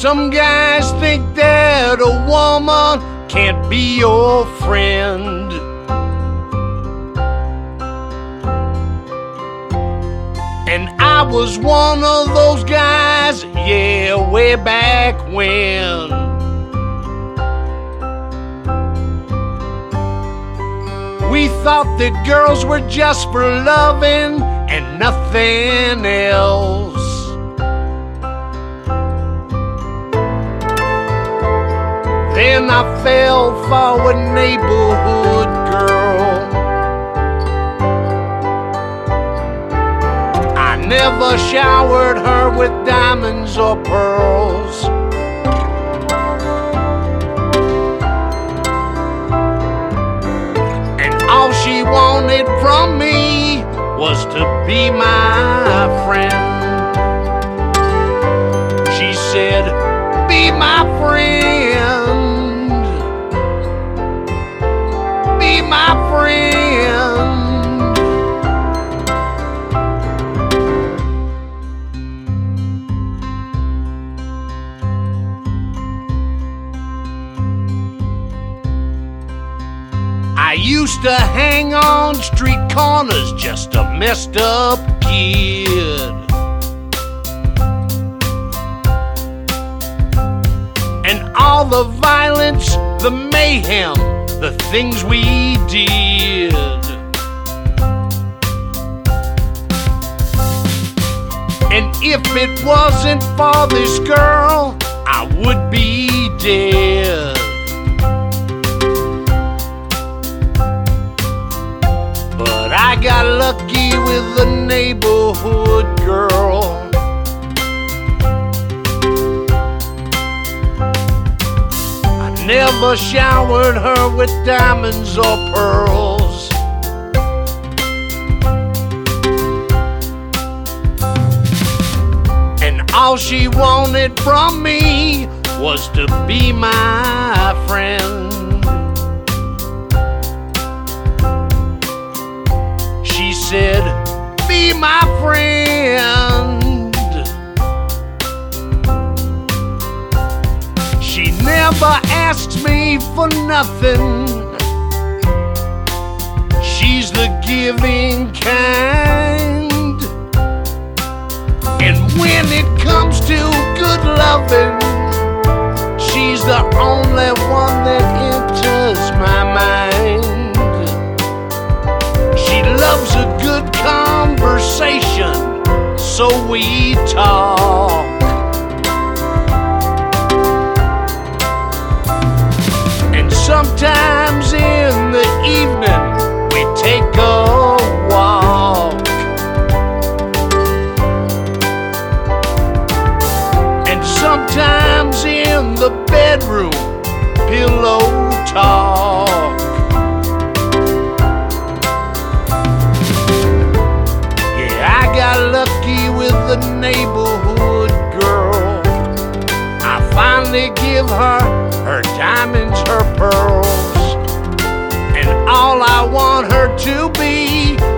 Some guys think that a woman can't be your friend. And I was one of those guys, yeah, way back when. We thought that girls were just for loving and nothing else. Then I fell for a neighborhood girl. I never showered her with diamonds or pearls. And all she wanted from me was to be my friend. She said, "Be my friend. Be my friend." I used to hang on street corners, just a messed up kid. And all the violence, the mayhem, the things we did. And if it wasn't for this girl, I would be dead. But I got lucky with a neighborhood girl. Never showered her with diamonds or pearls. And all she wanted from me was to be my friend. She said, "Be my friend." She never asks me for nothing. She's the giving kind. And when it comes to good loving, she's the only one that enters my mind. She loves a good conversation, so we talk. Sometimes in the evening we take a walk. And sometimes in the bedroom, pillow talk. Yeah, I got lucky with the neighborhood girl. I finally give her diamonds, her pearls, and all I want her to be